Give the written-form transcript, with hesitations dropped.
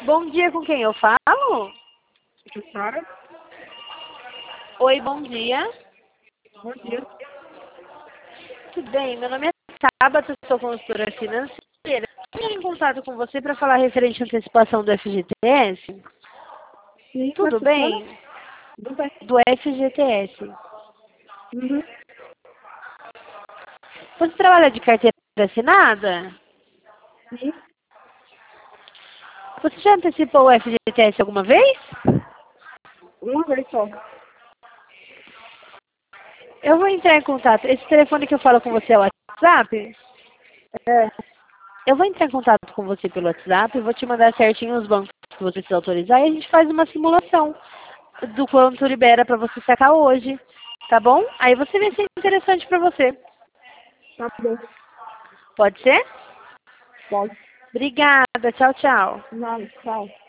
Bom dia, com quem eu falo? Sara? Oi, bom dia. Bom dia. Tudo bem? Meu nome é Tabata, sou consultora financeira. Estou em contato com você para falar referente à antecipação do FGTS. Sim, Tudo bem? Tudo bem. Do FGTS. Uhum. Você trabalha de carteira assinada? Sim, Você já antecipou o FGTS alguma vez? uma vez só. Eu vou entrar em contato. Esse telefone que eu falo com você é o WhatsApp? É, Eu vou entrar em contato com você pelo WhatsApp e vou te mandar certinho os bancos que você precisa autorizar e a gente faz uma simulação do quanto libera para você sacar hoje, tá bom? Aí você vê se é interessante para você. tá bom. Pode ser? Pode. Obrigada. Tchau, tchau. Nada, tchau.